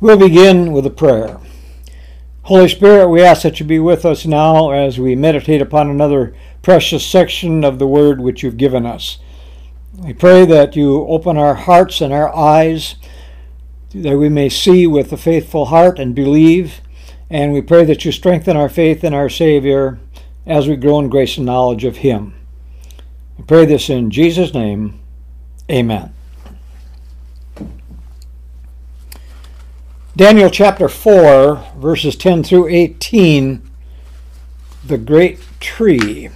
We'll begin with a prayer. Holy Spirit, we ask that you be with us now as we meditate upon another precious section of the Word which you've given us. We pray that you open our hearts and our eyes, that we may see with a faithful heart and believe, and we pray that you strengthen our faith in our Savior as we grow in grace and knowledge of Him. We pray this in Jesus' name. Amen. Daniel chapter 4, verses 10 through 18, the great tree.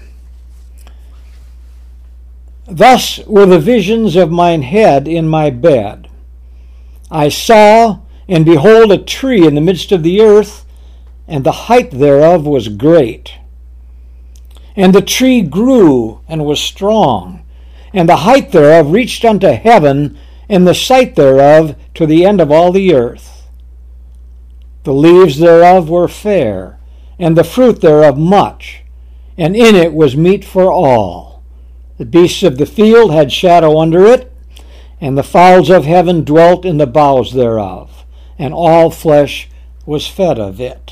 Thus were the visions of mine head in my bed. I saw, and behold, a tree in the midst of the earth, and the height thereof was great. And the tree grew and was strong, and the height thereof reached unto heaven, and the sight thereof to the end of all the earth. The leaves thereof were fair, and the fruit thereof much, and in it was meat for all. The beasts of the field had shadow under it, and the fowls of heaven dwelt in the boughs thereof, and all flesh was fed of it.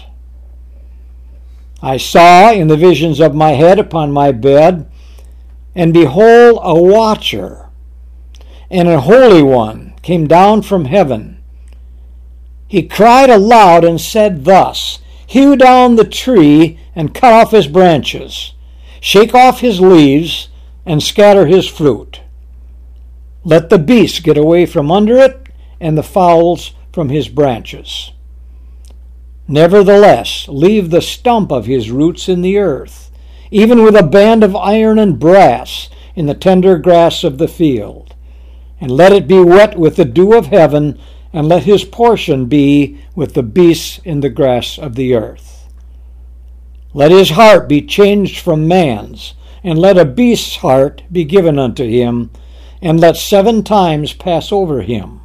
I saw in the visions of my head upon my bed, and behold, a watcher, and a holy one came down from heaven. He cried aloud and said thus, Hew down the tree and cut off his branches, shake off his leaves and scatter his fruit. Let the beasts get away from under it, and the fowls from his branches. Nevertheless, leave the stump of his roots in the earth, even with a band of iron and brass in the tender grass of the field. And let it be wet with the dew of heaven, and let his portion be with the beasts in the grass of the earth. Let his heart be changed from man's, and let a beast's heart be given unto him, and let 7 times pass over him.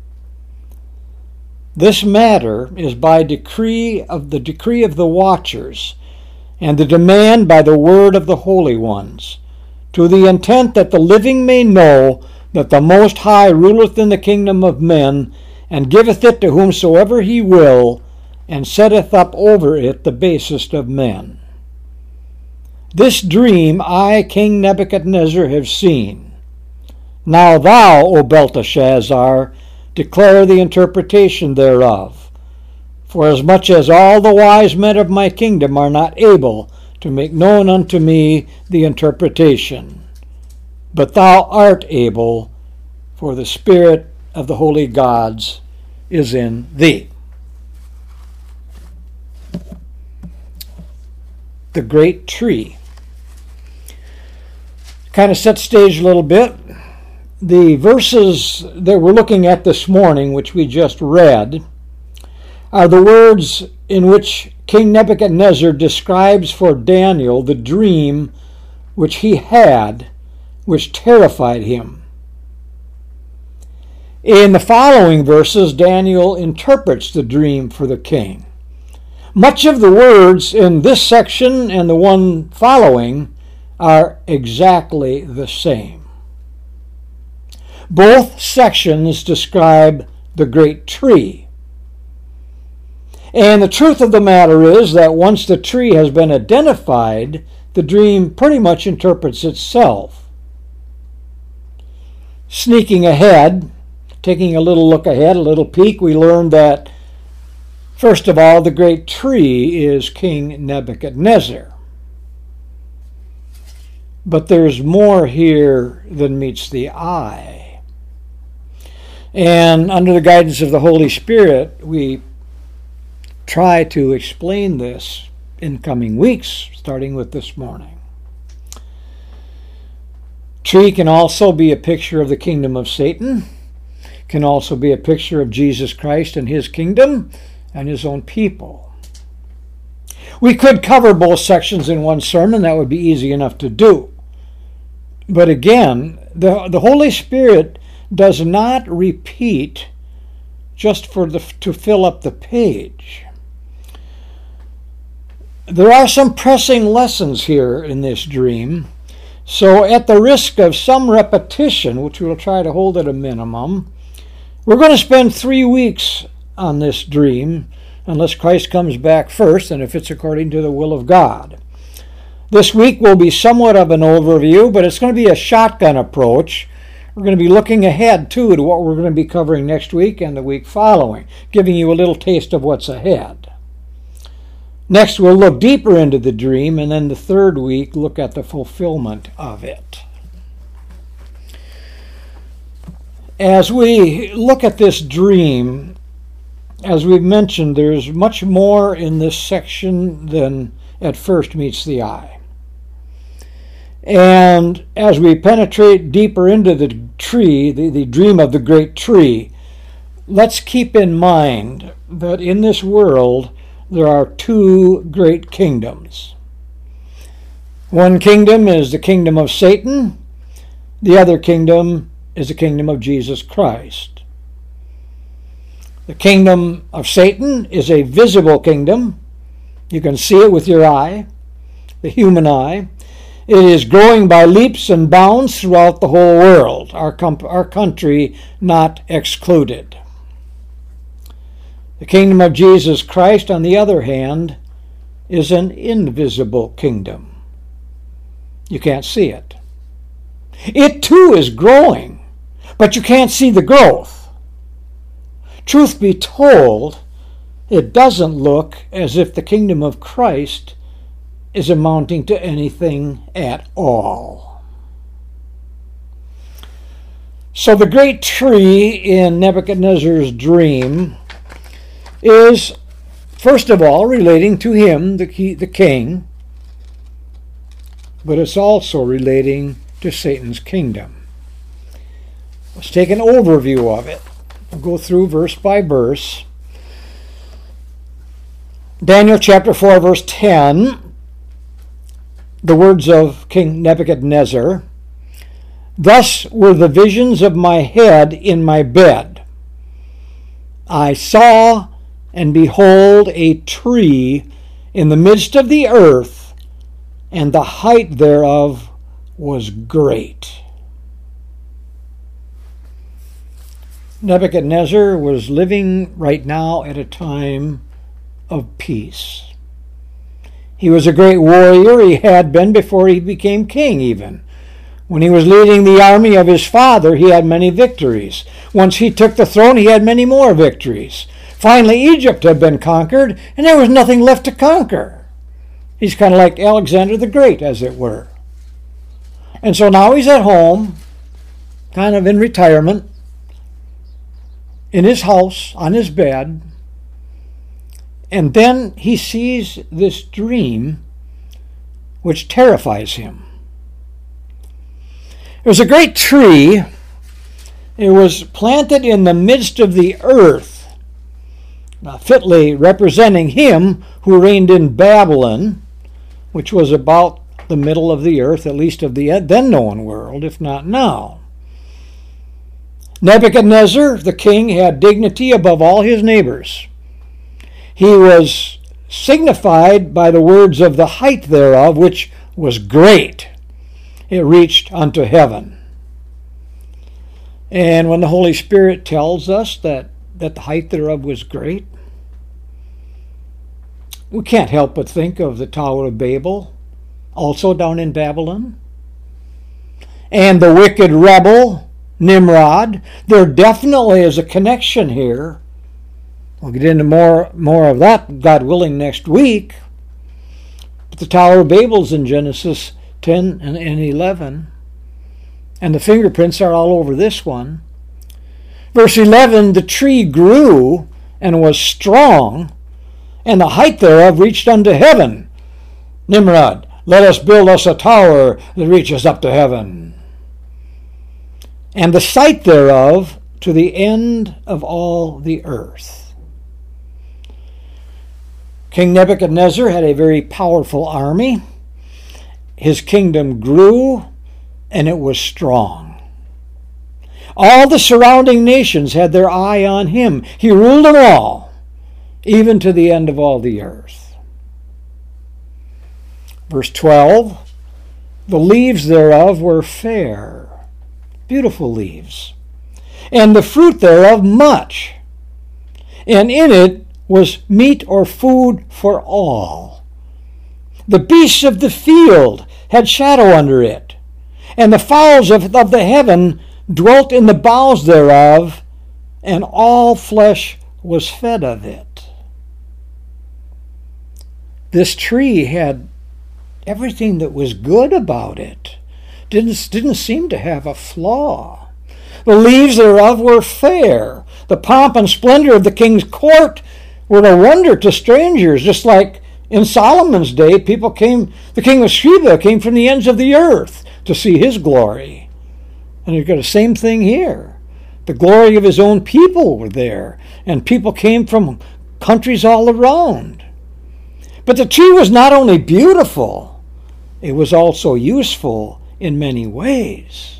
This matter is by decree of the watchers, and the demand by the word of the holy ones, to the intent that the living may know that the Most High ruleth in the kingdom of men, and giveth it to whomsoever he will, and setteth up over it the basest of men. This dream I, King Nebuchadnezzar, have seen. Now thou, O Belteshazzar, declare the interpretation thereof, forasmuch as all the wise men of my kingdom are not able to make known unto me the interpretation. But thou art able, for the spirit of the holy gods is in thee. The great tree. Kind of set stage a little bit. The verses that we're looking at this morning, which we just read, are the words in which King Nebuchadnezzar describes for Daniel the dream which he had, which terrified him. In the following verses, Daniel interprets the dream for the king. Much of the words in this section and the one following are exactly the same. Both sections describe the great tree. And the truth of the matter is that once the tree has been identified, the dream pretty much interprets itself. Sneaking ahead, taking a little look ahead, a little peek, we learned that, first of all, the great tree is King Nebuchadnezzar. But there's more here than meets the eye. And under the guidance of the Holy Spirit, we try to explain this in coming weeks, starting with this morning. Tree can also be a picture of the kingdom of Satan, can also be a picture of Jesus Christ and his kingdom and his own people. We could cover both sections in one sermon. That would be easy enough to do. But again, the Holy Spirit does not repeat just to fill up the page. There are some pressing lessons here in this dream. So at the risk of some repetition, which we'll try to hold at a minimum, we're going to spend 3 weeks on this dream unless Christ comes back first and if it's according to the will of God. This week will be somewhat of an overview, but it's going to be a shotgun approach. We're going to be looking ahead, too, to what we're going to be covering next week and the week following, giving you a little taste of what's ahead. Next, we'll look deeper into the dream, and then the third week, look at the fulfillment of it. As we look at this dream, as we've mentioned, there's much more in this section than at first meets the eye. And as we penetrate deeper into the tree, the dream of the great tree, let's keep in mind that in this world there are two great kingdoms. One kingdom is the kingdom of Satan. The other kingdom is the kingdom of Jesus Christ. The kingdom of Satan is a visible kingdom. You can see it with your eye, the human eye. It is growing by leaps and bounds throughout the whole world, our country not excluded. The kingdom of Jesus Christ, on the other hand, is an invisible kingdom. You can't see it. It too is growing, but you can't see the growth. Truth be told, it doesn't look as if the kingdom of Christ is amounting to anything at all. So the great tree in Nebuchadnezzar's dream is, first of all, relating to him, the king, but it's also relating to Satan's kingdom. Let's take an overview of it. We'll go through verse by verse. Daniel chapter 4, verse 10, the words of King Nebuchadnezzar, "Thus were the visions of my head in my bed. I saw, and behold, a tree in the midst of the earth, and the height thereof was great." Nebuchadnezzar was living right now at a time of peace. He was a great warrior. He had been before he became king even. When he was leading the army of his father, he had many victories. Once he took the throne, he had many more victories. Finally, Egypt had been conquered, and there was nothing left to conquer. He's kind of like Alexander the Great, as it were. And so now he's at home, kind of in retirement, in his house, on his bed, and then he sees this dream which terrifies him. It was a great tree. It was planted in the midst of the earth, fitly representing him who reigned in Babylon, which was about the middle of the earth, at least of the then known world, if not now. Nebuchadnezzar, the king, had dignity above all his neighbors. He was signified by the words of the height thereof, which was great. It reached unto heaven. And when the Holy Spirit tells us that the height thereof was great, we can't help but think of the Tower of Babel, also down in Babylon, and the wicked rebel, Nimrod. There definitely is a connection here. We'll get into more of that, God willing, next week. But the Tower of Babel's in Genesis 10 and 11. And the fingerprints are all over this one. Verse 11, the tree grew and was strong, and the height thereof reached unto heaven. Nimrod, let us build us a tower that reaches up to heaven. And the sight thereof to the end of all the earth. King Nebuchadnezzar had a very powerful army. His kingdom grew, and it was strong. All the surrounding nations had their eye on him. He ruled them all, even to the end of all the earth. Verse 12, the leaves thereof were fair, beautiful leaves, and the fruit thereof much. and in it was meat or food for all. The beasts of the field had shadow under it, and the fowls of the heaven dwelt in the boughs thereof, and all flesh was fed of it. This tree had everything that was good about it. Didn't seem to have a flaw. The leaves thereof were fair. The pomp and splendor of the king's court were a wonder to strangers, just like in Solomon's day, the king of Sheba came from the ends of the earth to see his glory. And you've got the same thing here. The glory of his own people were there, and people came from countries all around. But the tree was not only beautiful, it was also useful in many ways.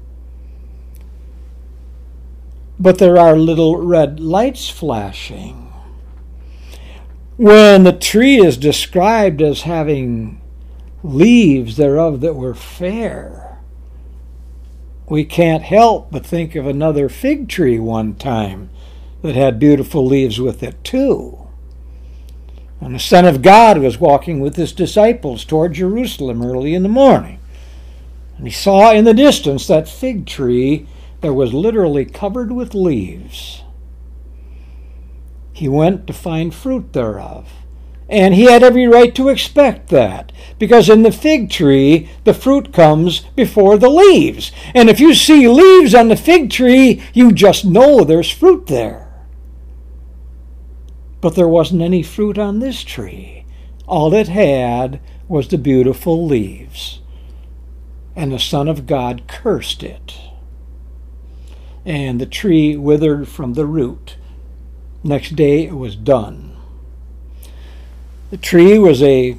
But there are little red lights flashing. When the tree is described as having leaves thereof that were fair, we can't help but think of another fig tree one time that had beautiful leaves with it too. And the Son of God was walking with his disciples toward Jerusalem early in the morning. And he saw in the distance that fig tree that was literally covered with leaves. He went to find fruit thereof. And he had every right to expect that, because in the fig tree, the fruit comes before the leaves. And if you see leaves on the fig tree, you just know there's fruit there. But there wasn't any fruit on this tree. All it had was the beautiful leaves. And the Son of God cursed it. And the tree withered from the root. Next day it was done. The tree was a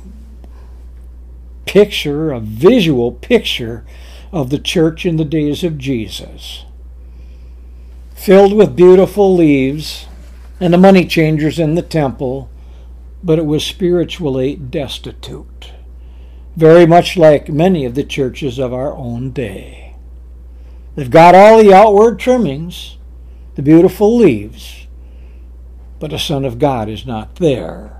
visual picture of the church in the days of Jesus. Filled with beautiful leaves and the money changers in the temple, but it was spiritually destitute. Very much like many of the churches of our own day. They've got all the outward trimmings, the beautiful leaves, but the Son of God is not there.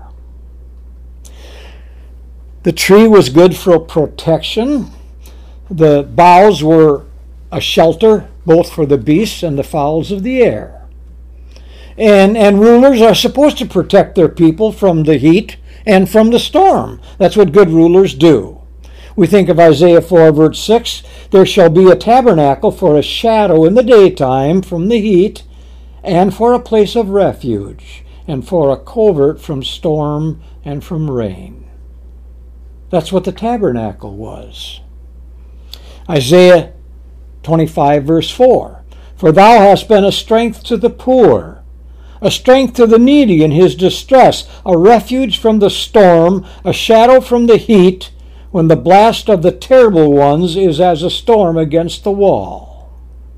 The tree was good for protection. The boughs were a shelter both for the beasts and the fowls of the air. And rulers are supposed to protect their people from the heat and from the storm. That's what good rulers do. We think of Isaiah 4, verse 6, there shall be a tabernacle for a shadow in the daytime from the heat, and for a place of refuge, and for a covert from storm and from rain. That's what the tabernacle was. Isaiah 25, verse 4, for thou hast been a strength to the poor, a strength to the needy in his distress, a refuge from the storm, a shadow from the heat, when the blast of the terrible ones is as a storm against the wall.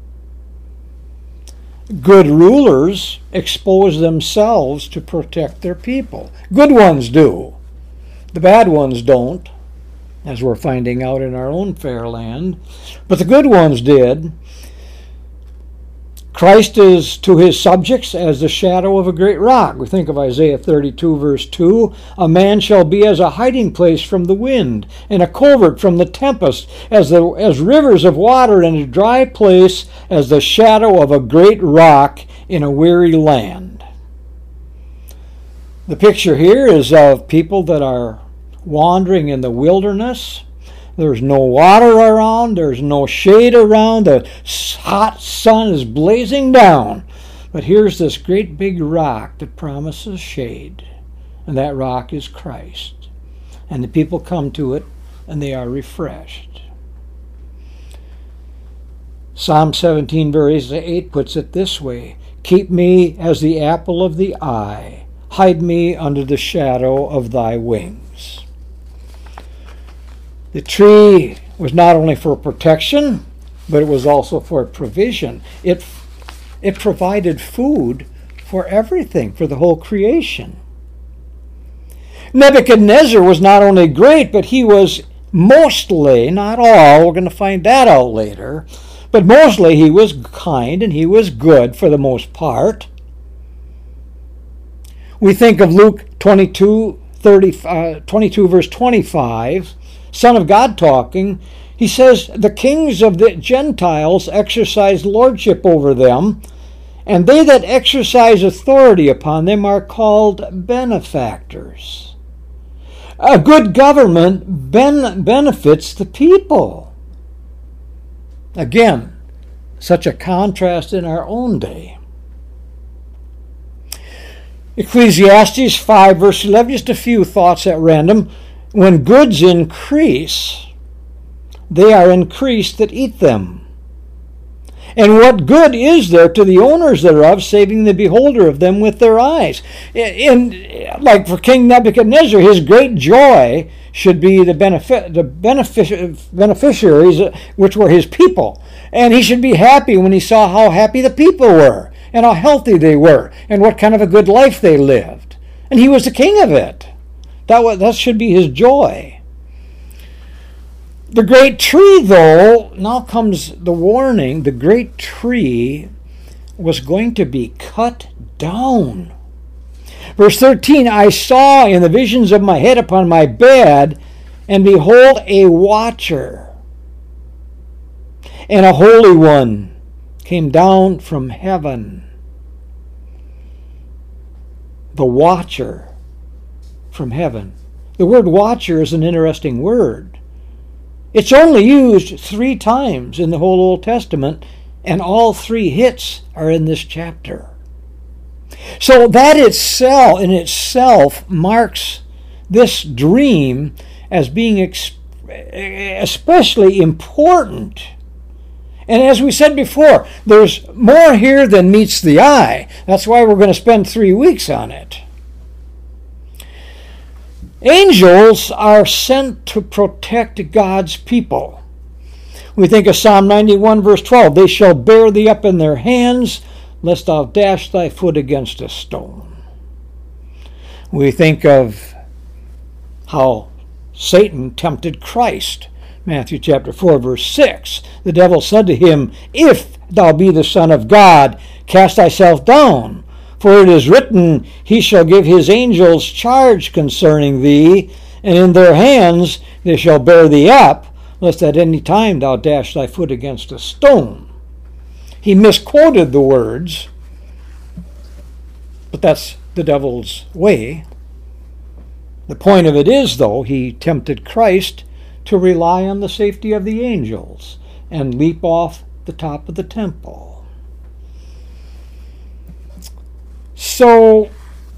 Good rulers expose themselves to protect their people. Good ones do. The bad ones don't, as we're finding out in our own fair land. But the good ones did. Christ is to his subjects as the shadow of a great rock. We think of Isaiah 32, verse 2. A man shall be as a hiding place from the wind, and a covert from the tempest, as rivers of water in a dry place, as the shadow of a great rock in a weary land. The picture here is of people that are wandering in the wilderness. There's no water around. There's no shade around. The hot sun is blazing down. But here's this great big rock that promises shade. And that rock is Christ. And the people come to it and they are refreshed. Psalm 17, verse 8 puts it this way. Keep me as the apple of the eye. Hide me under the shadow of thy wings. The tree was not only for protection, but it was also for provision. It provided food for everything, for the whole creation. Nebuchadnezzar was not only great, but he was mostly, not all, we're going to find that out later, but mostly he was kind and he was good for the most part. We think of Luke 22 verse 25, Son of God talking. He says, the kings of the Gentiles exercise lordship over them, and they that exercise authority upon them are called benefactors. A good government benefits the people. Again, such a contrast in our own day. Ecclesiastes 5 verse 11, just a few thoughts at random. When goods increase, they are increased that eat them. And what good is there to the owners thereof, saving the beholder of them with their eyes? Like for King Nebuchadnezzar, his great joy should be the beneficiaries, which were his people. And he should be happy when he saw how happy the people were, and how healthy they were, and what kind of a good life they lived. And he was the king of it. That should be his joy. The great tree, though, now comes the warning, the great tree was going to be cut down. Verse 13, I saw in the visions of my head upon my bed, and behold, a watcher, and a holy one came down from heaven. The watcher from heaven. The word watcher is an interesting word. It's only used 3 times in the whole Old Testament, and all 3 hits are in this chapter. So that in itself marks this dream as being especially important. And as we said before, there's more here than meets the eye. That's why we're going to spend 3 weeks on it. Angels are sent to protect God's people. We think of Psalm 91 verse 12. They shall bear thee up in their hands, lest thou dash thy foot against a stone. We think of how Satan tempted Christ. Matthew chapter 4 verse 6. The devil said to him, if thou be the Son of God, cast thyself down. For it is written, he shall give his angels charge concerning thee, and in their hands they shall bear thee up, lest at any time thou dash thy foot against a stone. He misquoted the words, but that's the devil's way. The point of it is, though, he tempted Christ to rely on the safety of the angels and leap off the top of the temple. So,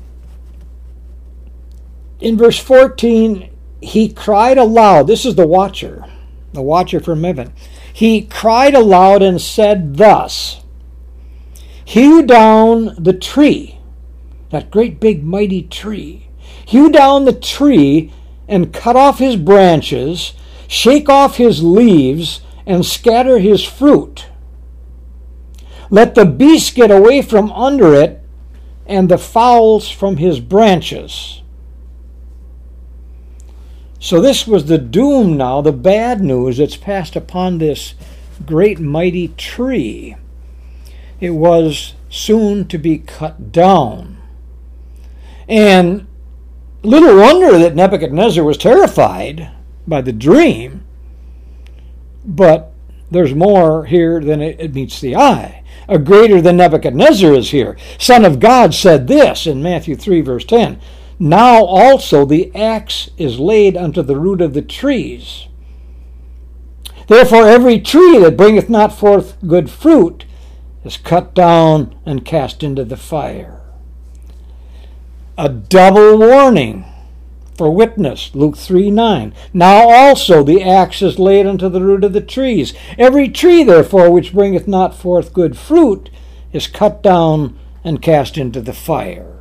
in verse 14, he cried aloud. This is the watcher from heaven. He cried aloud and said thus, hew down the tree, that great big mighty tree. Hew down the tree and cut off his branches, shake off his leaves, and scatter his fruit. Let the beasts get away from under it, and the fowls from his branches. So this was the doom now, the bad news that's passed upon this great mighty tree. It was soon to be cut down. And little wonder that Nebuchadnezzar was terrified by the dream, but there's more here than it meets the eye. A greater than Nebuchadnezzar is here. Son of God said this in Matthew 3 verse 10, now also the axe is laid unto the root of the trees. Therefore every tree that bringeth not forth good fruit is cut down and cast into the fire. A double warning for witness, Luke 3:9. Now also the axe is laid unto the root of the trees. Every tree, therefore, which bringeth not forth good fruit is cut down and cast into the fire.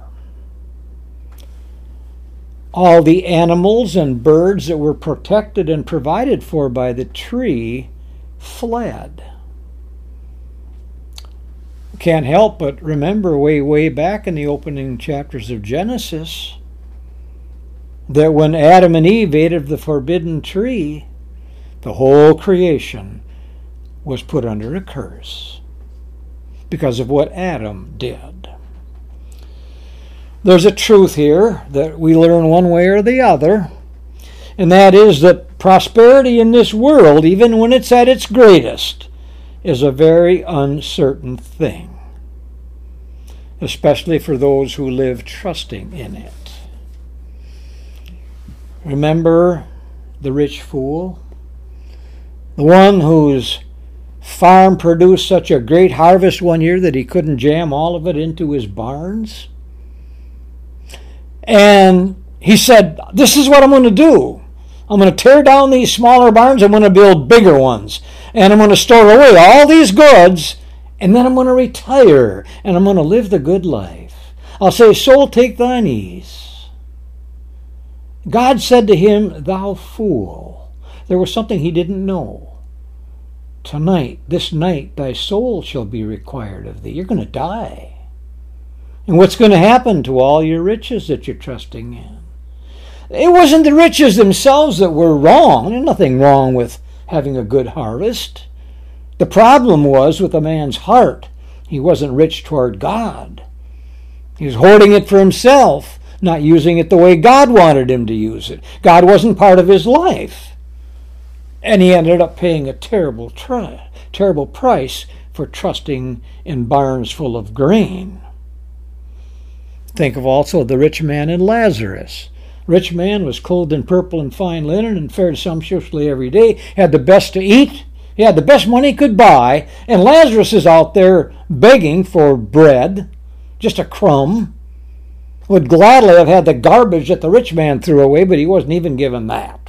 All the animals and birds that were protected and provided for by the tree fled. Can't help but remember way back in the opening chapters of Genesis that when Adam and Eve ate of the forbidden tree, the whole creation was put under a curse because of what Adam did. There's a truth here that we learn one way or the other, and that is that prosperity in this world, even when it's at its greatest, is a very uncertain thing, especially for those who live trusting in it. Remember the rich fool? The one whose farm produced such a great harvest one year that he couldn't jam all of it into his barns? And he said, this is what I'm going to do. I'm going to tear down these smaller barns. I'm going to build bigger ones. And I'm going to store away all these goods. And then I'm going to retire. And I'm going to live the good life. I'll say, soul, take thine ease. God said to him, thou fool. There was something he didn't know. Tonight, this night, thy soul shall be required of thee. You're going to die. And what's going to happen to all your riches that you're trusting in? It wasn't the riches themselves that were wrong. There's nothing wrong with having a good harvest. The problem was with a man's heart. He wasn't rich toward God. He was hoarding it for himself, not using it the way God wanted him to use it. God wasn't part of his life. And he ended up paying a terrible price for trusting in barns full of grain. Think of also the rich man and Lazarus. Rich man was clothed in purple and fine linen and fared sumptuously every day, had the best to eat, he had the best money he could buy, and Lazarus is out there begging for bread, just a crumb. Would gladly have had the garbage that the rich man threw away, but he wasn't even given that.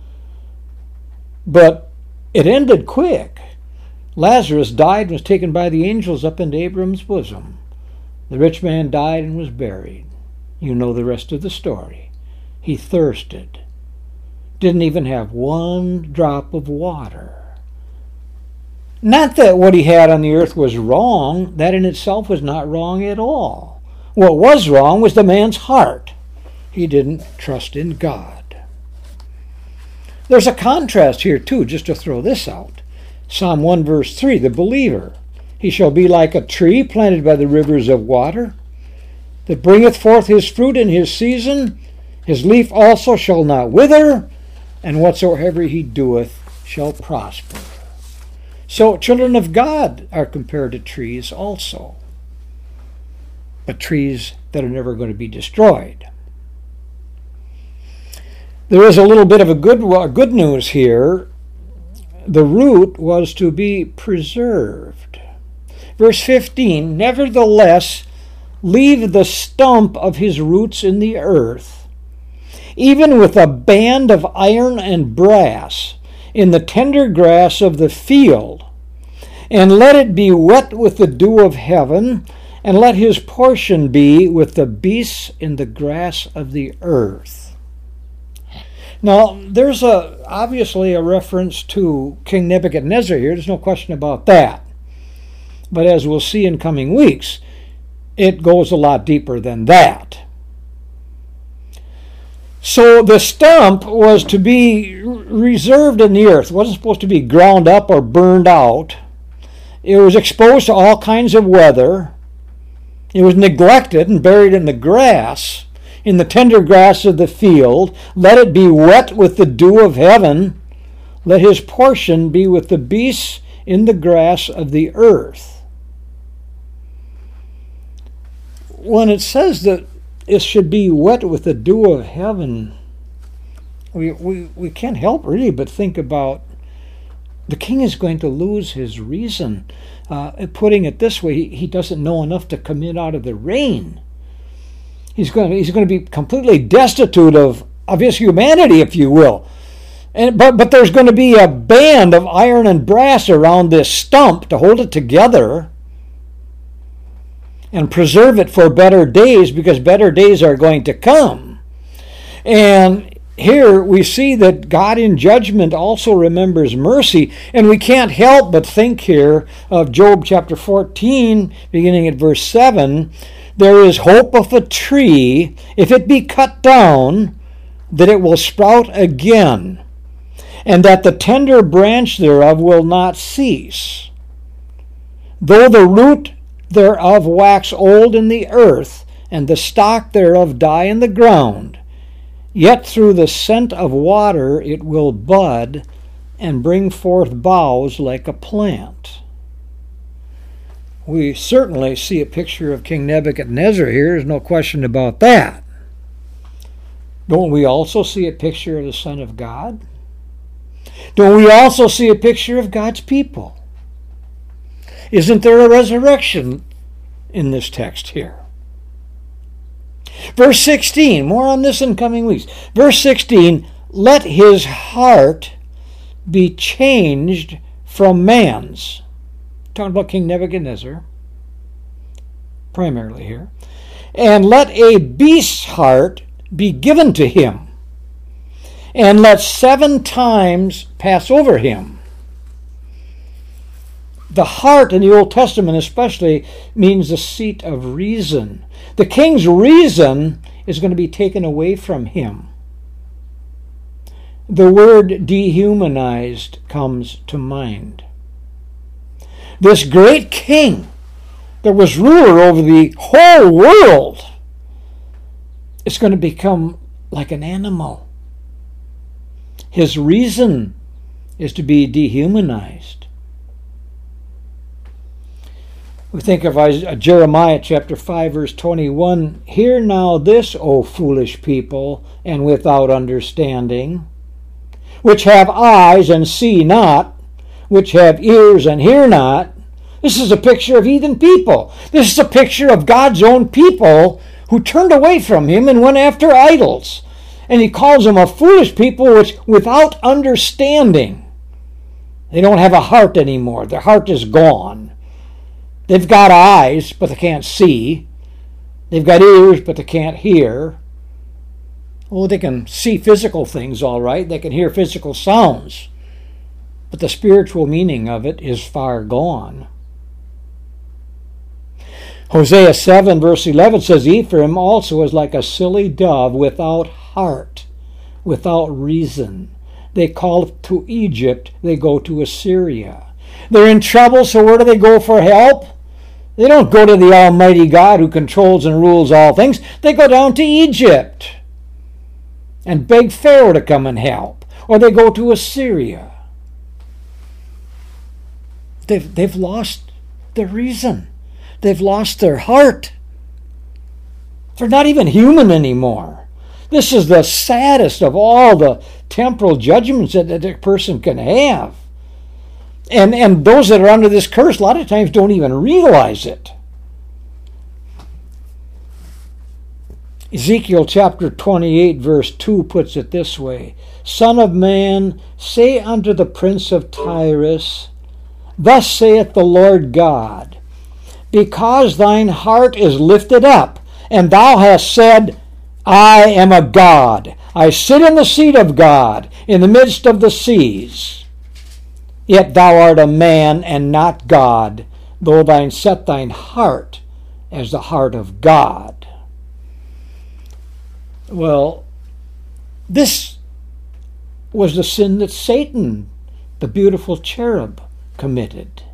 But it ended quick. Lazarus died and was taken by the angels up into Abraham's bosom. The rich man died and was buried. You know the rest of the story. He thirsted. Didn't even have one drop of water. Not that what he had on the earth was wrong. That in itself was not wrong at all. What was wrong was the man's heart. He didn't trust in God. There's a contrast here too, just to throw this out. Psalm 1 verse 3, the believer. He shall be like a tree planted by the rivers of water, that bringeth forth his fruit in his season. His leaf also shall not wither, and whatsoever he doeth shall prosper. So children of God are compared to trees also, but trees that are never going to be destroyed. There is a little bit of a good news here. The root was to be preserved. Verse 15, nevertheless, leave the stump of his roots in the earth, even with a band of iron and brass, in the tender grass of the field, and let it be wet with the dew of heaven, and let his portion be with the beasts in the grass of the earth. Now, there's obviously a reference to King Nebuchadnezzar here. There's no question about that. But as we'll see in coming weeks, it goes a lot deeper than that. So the stump was to be reserved in the earth. It wasn't supposed to be ground up or burned out. It was exposed to all kinds of weather. It was neglected and buried in the grass, in the tender grass of the field. Let it be wet with the dew of heaven. Let his portion be with the beasts in the grass of the earth. When it says that it should be wet with the dew of heaven, we can't help really but think about the king is going to lose his reason. Putting it this way, he doesn't know enough to come in out of the rain. He's going to be completely destitute of his humanity, if you will. But there's going to be a band of iron and brass around this stump to hold it together and preserve it for better days, because better days are going to come. And here we see that God in judgment also remembers mercy, and we can't help but think here of Job chapter 14, beginning at verse 7. There is hope of a tree, if it be cut down, that it will sprout again, and that the tender branch thereof will not cease. Though the root thereof wax old in the earth, and the stock thereof die in the ground. Yet through the scent of water it will bud, and bring forth boughs like a plant. We certainly see a picture of King Nebuchadnezzar here. There's no question about that. Don't we also see a picture of the Son of God? Don't we also see a picture of God's people? Isn't there a resurrection in this text here? Verse 16, more on this in coming weeks. Verse 16, let his heart be changed from man's. Talking about King Nebuchadnezzar, primarily here. And let a beast's heart be given to him, and let 7 times pass over him. The heart in the Old Testament especially means the seat of reason. The king's reason is going to be taken away from him. The word dehumanized comes to mind. This great king that was ruler over the whole world is going to become like an animal. His reason is to be dehumanized. We think of Jeremiah chapter 5 verse 21. Hear now this, O foolish people, and without understanding, which have eyes and see not, which have ears and hear not. This is a picture of heathen people. This is a picture of God's own people who turned away from him and went after idols. And he calls them a foolish people which without understanding. They don't have a heart anymore. Their heart is gone. They've got eyes, but they can't see. They've got ears, but they can't hear. Well, they can see physical things all right. They can hear physical sounds. But the spiritual meaning of it is far gone. Hosea 7 verse 11 says, Ephraim also is like a silly dove without heart, without reason. They call to Egypt, they go to Assyria. They're in trouble, so where do they go for help? They don't go to the Almighty God who controls and rules all things. They go down to Egypt and beg Pharaoh to come and help. Or they go to Assyria. They've lost their reason. They've lost their heart. They're not even human anymore. This is the saddest of all the temporal judgments that a person can have. And those that are under this curse a lot of times don't even realize it. Ezekiel chapter 28 verse 2 puts it this way. Son of man, say unto the prince of Tyrus, Thus saith the Lord God, because thine heart is lifted up, and thou hast said, I am a God. I sit in the seat of God, in the midst of the seas. Yet thou art a man and not God, though thine set thine heart as the heart of God. Well, this was the sin that Satan, the beautiful cherub, committed.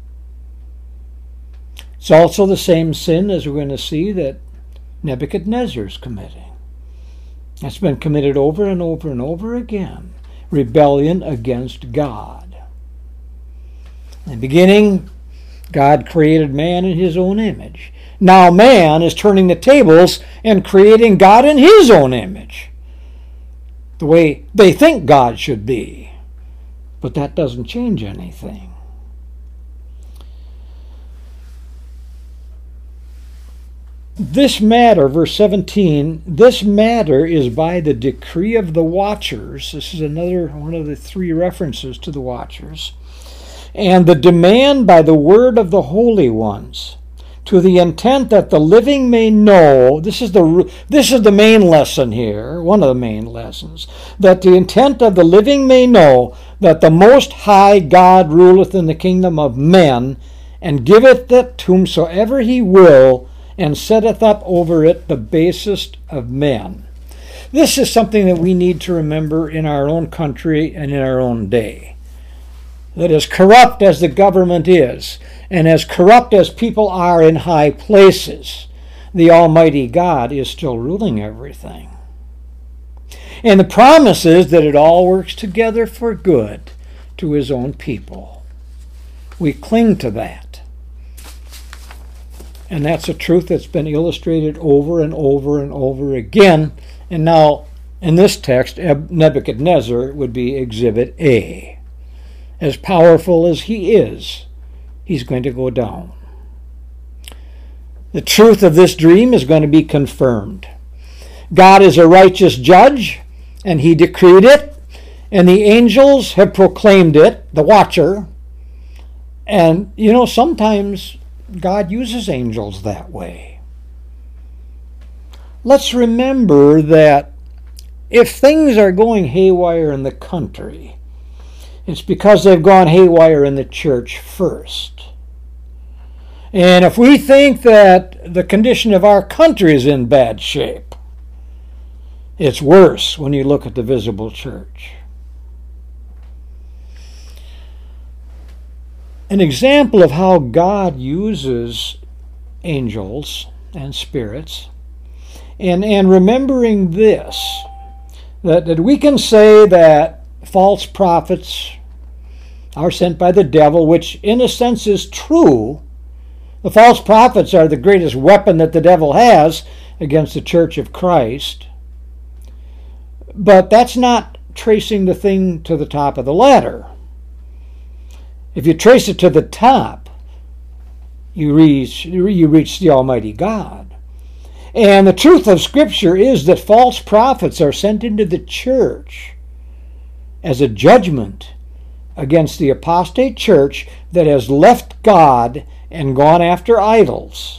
It's also the same sin, as we're going to see, that Nebuchadnezzar is committing. It's been committed over and over and over again. Rebellion against God. In the beginning, God created man in his own image. Now man is turning the tables and creating God in his own image. The way they think God should be. But that doesn't change anything. This matter, verse 17, this matter is by the decree of the watchers. This is another one of the 3 references to the watchers. And the demand by the word of the holy ones, to the intent that the living may know, this is the main lesson here, one of the main lessons, that the intent of the living may know that the Most High God ruleth in the kingdom of men, and giveth it to whomsoever he will, and setteth up over it the basest of men. This is something that we need to remember in our own country and in our own day. That as corrupt as the government is, and as corrupt as people are in high places, the Almighty God is still ruling everything. And the promise is that it all works together for good to His own people. We cling to that. And that's a truth that's been illustrated over and over and over again. And now, in this text, Nebuchadnezzar would be Exhibit A. As powerful as he is, he's going to go down. The truth of this dream is going to be confirmed. God is a righteous judge, and He decreed it, and the angels have proclaimed it, the watcher. And, sometimes God uses angels that way. Let's remember that if things are going haywire in the country, it's because they've gone haywire in the church first. And if we think that the condition of our country is in bad shape, it's worse when you look at the visible church. An example of how God uses angels and spirits, and remembering this, that we can say that false prophets are sent by the devil, which in a sense is true. The false prophets are the greatest weapon that the devil has against the Church of Christ. But that's not tracing the thing to the top of the ladder. If you trace it to the top, you reach the Almighty God. And the truth of Scripture is that false prophets are sent into the church as a judgment against the apostate church that has left God and gone after idols.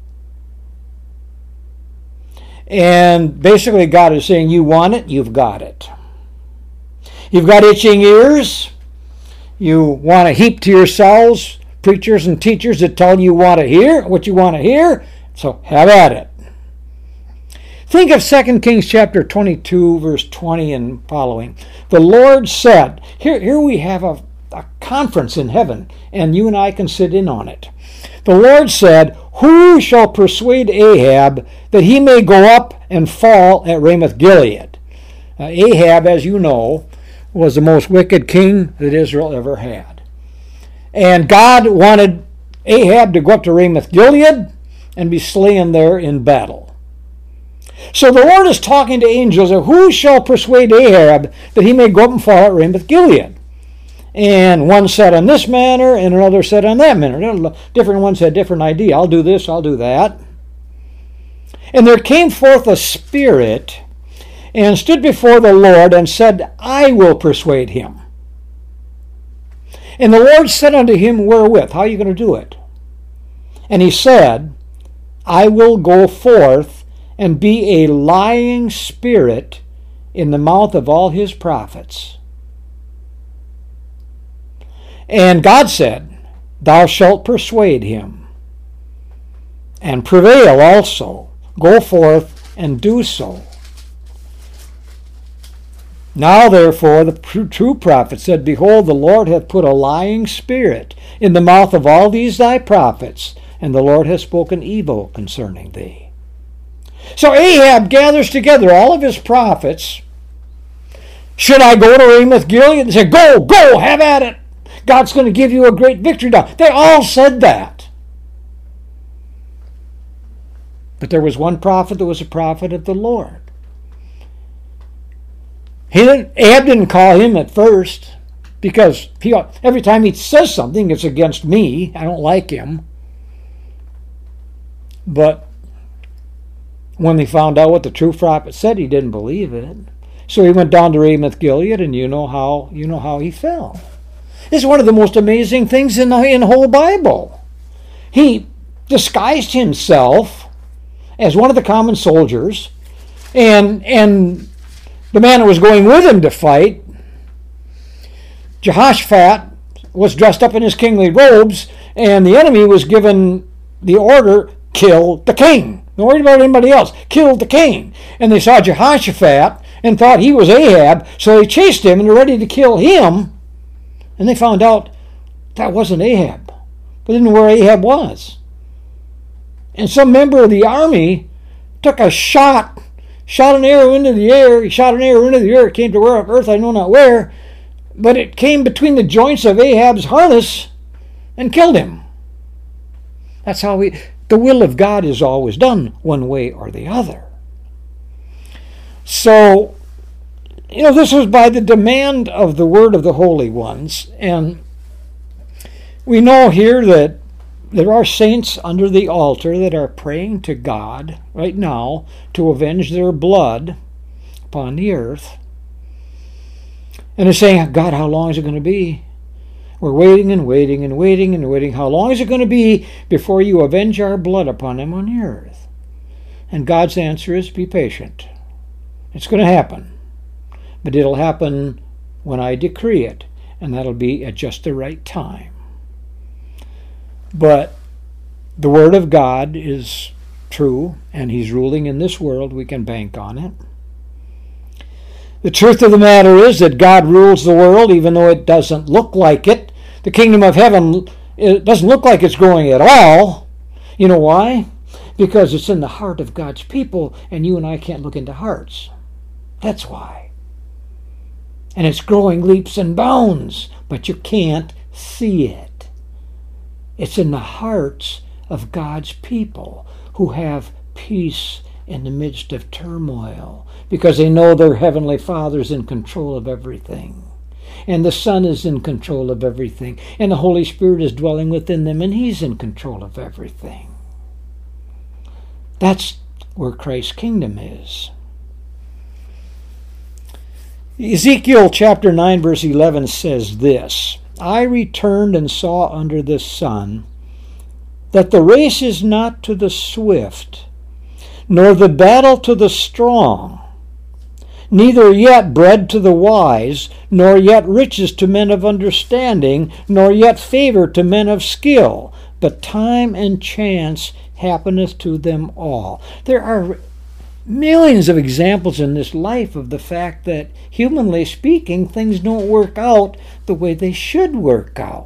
And basically God is saying, you want it, you've got it. You've got itching ears. You want to heap to yourselves preachers and teachers that tell you what you want to hear. So have at it. Think of 2 Kings chapter 22, verse 20 and following. The Lord said, here we have a conference in heaven, and you and I can sit in on it. The Lord said, who shall persuade Ahab that he may go up and fall at Ramoth-Gilead? Ahab, as you know, was the most wicked king that Israel ever had. And God wanted Ahab to go up to Ramoth-Gilead and be slain there in battle. So the Lord is talking to angels, who shall persuade Ahab that he may go up and fall at Ramoth-Gilead? And one said on this manner, and another said on that manner. Different ones had different idea. I'll do this, I'll do that. And there came forth a spirit, and stood before the Lord, and said, I will persuade him. And the Lord said unto him, wherewith? How are you going to do it? And he said, I will go forth and be a lying spirit in the mouth of all his prophets. And God said, thou shalt persuade him, and prevail also. Go forth and do so. Now therefore the true prophet said, behold, the Lord hath put a lying spirit in the mouth of all these thy prophets, and the Lord hath spoken evil concerning thee. So Ahab gathers together all of his prophets. Should I go to Ramoth-Gilead? They said, go, have at it. God's going to give you a great victory now. They all said that. But there was one prophet that was a prophet of the Lord. Ahab didn't call him at first, because every time he says something, it's against me. I don't like him. But when he found out what the true prophet said, he didn't believe it. So he went down to Ramoth-Gilead, and you know how he fell. This is one of the most amazing things in the whole Bible. He disguised himself as one of the common soldiers, and the man that was going with him to fight, Jehoshaphat, was dressed up in his kingly robes, and the enemy was given the order, kill the king. Don't worry about anybody else. Kill the king. And they saw Jehoshaphat and thought he was Ahab, so they chased him and were ready to kill him. And they found out that wasn't Ahab. They didn't know where Ahab was. And some member of the army took a shot an arrow into the air. He shot an arrow into the air. It came to where on earth I know not where, but it came between the joints of Ahab's harness and killed him. That's how the will of God is always done, one way or the other. So, this was by the demand of the word of the holy ones. And we know here that there are saints under the altar that are praying to God right now to avenge their blood upon the earth. And they're saying, God, how long is it going to be? We're waiting and waiting and waiting and waiting. How long is it going to be before you avenge our blood upon them on the earth? And God's answer is, be patient. It's going to happen. But it'll happen when I decree it. And that'll be at just the right time. But the Word of God is true, and He's ruling in this world. We can bank on it. The truth of the matter is that God rules the world, even though it doesn't look like it. The kingdom of heaven, it doesn't look like it's growing at all. You know why? Because it's in the heart of God's people, and you and I can't look into hearts. That's why. And it's growing leaps and bounds, but you can't see it. It's in the hearts of God's people who have peace in the midst of turmoil because they know their Heavenly Father's in control of everything. And the Son is in control of everything. And the Holy Spirit is dwelling within them, and He's in control of everything. That's where Christ's kingdom is. Ezekiel chapter 9 verse 11 says this, I returned and saw under the sun that the race is not to the swift, nor the battle to the strong, neither yet bread to the wise, nor yet riches to men of understanding, nor yet favor to men of skill, but time and chance happeneth to them all. There are millions of examples in this life of the fact that, humanly speaking, things don't work out the way they should work out.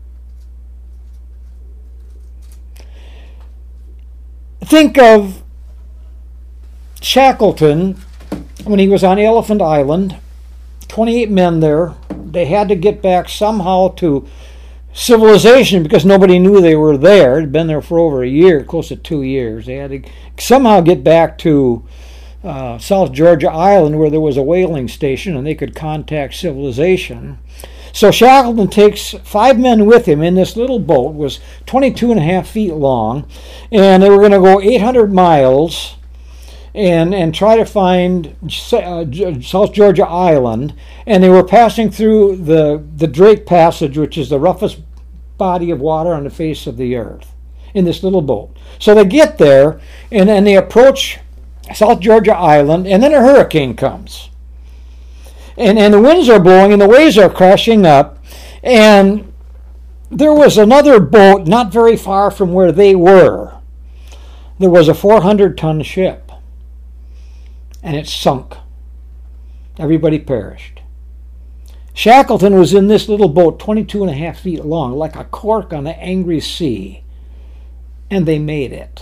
Think of Shackleton when he was on Elephant Island. 28 men there. They had to get back somehow to civilization because nobody knew they were there. They'd been there for over a year, close to 2 years. They had to somehow get back to South Georgia Island where there was a whaling station and they could contact civilization. So Shackleton takes 5 men with him in this little boat. It was 22 and a half feet long, and they were going to go 800 miles and try to find South Georgia Island, and they were passing through the Drake Passage, which is the roughest body of water on the face of the earth, in this little boat. So they get there, and they approach South Georgia Island, and then a hurricane comes. And the winds are blowing, and the waves are crashing up, and there was another boat not very far from where they were. There was a 400-ton ship, and it sunk. Everybody perished. Shackleton was in this little boat, 22 and a half feet long, like a cork on an angry sea, and they made it.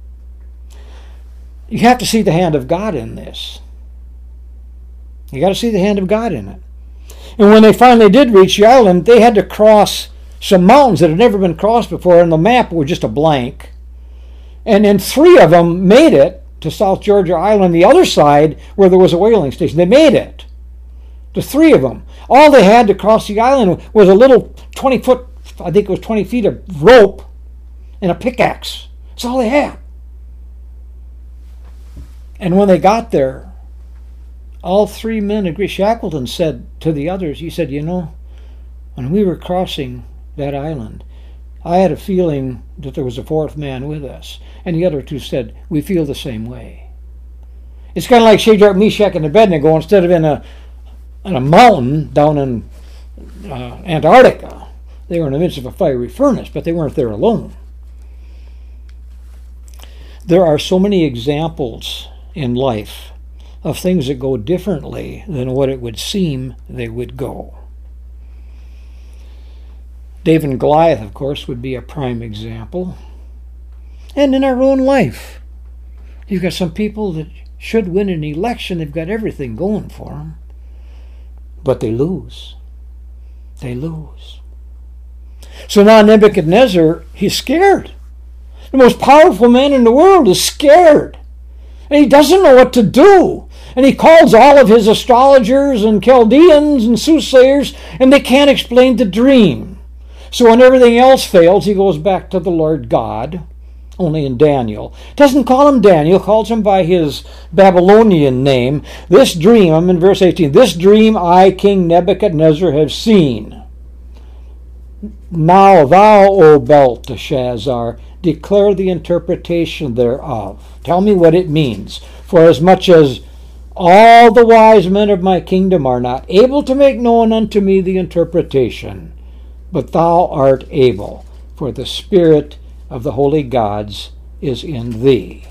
You have to see the hand of God in this. You got to see the hand of God in it. And when they finally did reach the island, they had to cross some mountains that had never been crossed before, and the map was just a blank. And then 3 of them made it to South Georgia Island, the other side where there was a whaling station. They made it. The 3 of them. All they had to cross the island was a little 20-foot, I think it was 20 feet of rope and a pickaxe. That's all they had. And when they got there, all 3 men agreed. Shackleton said to the others, he said, when we were crossing that island, I had a feeling that there was a 4th man with us. And the other 2 said, we feel the same way. It's kind of like Shadrach, Meshach, and Abednego. Instead of in a mountain down in Antarctica, they were in the midst of a fiery furnace, but they weren't there alone. There are so many examples in life of things that go differently than what it would seem they would go. David and Goliath, of course, would be a prime example. And in our own life, you've got some people that should win an election. They've got everything going for them. But they lose. They lose. So now Nebuchadnezzar, he's scared. The most powerful man in the world is scared. And he doesn't know what to do. And he calls all of his astrologers and Chaldeans and soothsayers, and they can't explain the dream. So when everything else fails, he goes back to the Lord God, only in Daniel. Doesn't call him Daniel, calls him by his Babylonian name. This dream, I'm in verse 18, this dream I, King Nebuchadnezzar, have seen. Now thou, O Belteshazzar, declare the interpretation thereof. Tell me what it means. For as much as all the wise men of my kingdom are not able to make known unto me the interpretation, but thou art able, for the spirit of the holy gods is in thee.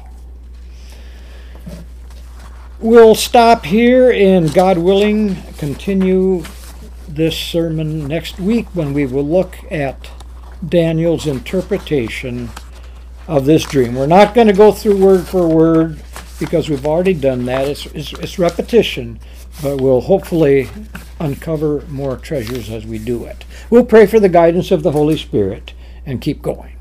We'll stop here and, God willing, continue this sermon next week when we will look at Daniel's interpretation of this dream. We're not going to go through word for word because we've already done that. It's repetition, but we'll hopefully uncover more treasures as we do it. We'll pray for the guidance of the Holy Spirit and keep going.